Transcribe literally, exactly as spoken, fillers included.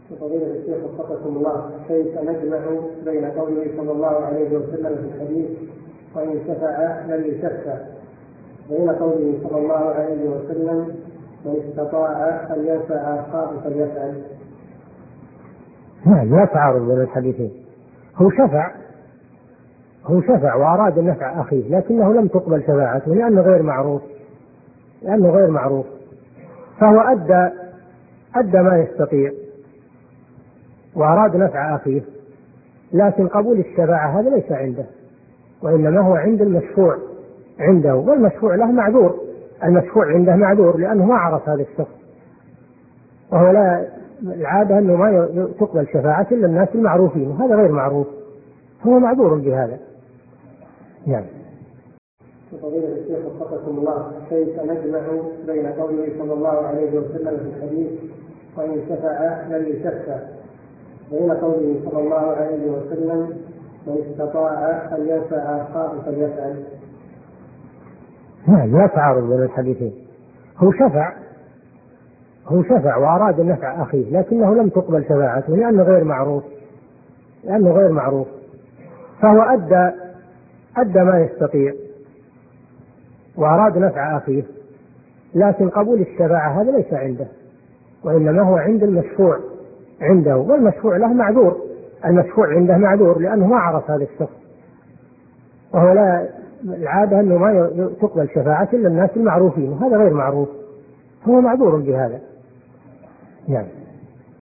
فضيلة الشيخ وفقكم الله، كيف نجمع بين قوله صلى الله عليه وسلم في الحديث وإن شفع لم يشفع بين قوله صلى الله عليه وسلم من استطاع أن ينفع أخاه فليفعل؟ لا تعارض بين الحديثين. هو شفع هو شفع وأراد النفع أخيه، لكنه لم تقبل شفاعته لأنه غير معروف لأنه غير معروف فهو أدى أدى ما يستطيع وأراد نفع أخيه، لكن قبول الشفاعة هذا ليس عنده، وإنما هو عند المشفوع عنده، والمشفوع له معذور. المشفوع عنده معذور لأنه ما عرف هذا الشخص، وهو لا العادة أنه ما تقبل شفاعة إلا الناس المعروفين، وهذا غير معروف، هو معذور بهذا. نعم. فضيلة الشيخ وفقكم الله، كيف نجمع بين قوله صلى الله عليه وسلم في الحديث وإن شفع لم يشفع بين قوله صلى الله عليه وسلم من استطاع أن ينفع أخاه فليفعل؟ لا تعارض بين الحديثين. هو شفع هو شفع وأراد النفع أخيه، لكنه لم تقبل شفاعته لأنه غير معروف لأنه غير معروف فهو أدى أدى ما يستطيع وأراد نفع أخيه، لكن قبول الشفاعة هذا ليس عنده، وإنما هو عند المشفوع عنده، والمشفوع له معذور. المشفوع عنده معذور لأنه ما عرف هذا الشخص، وهو لا العادة أنه ما تقبل شفاعة إلا الناس المعروفين، وهذا غير معروف، هو معذور بهذا. نعم.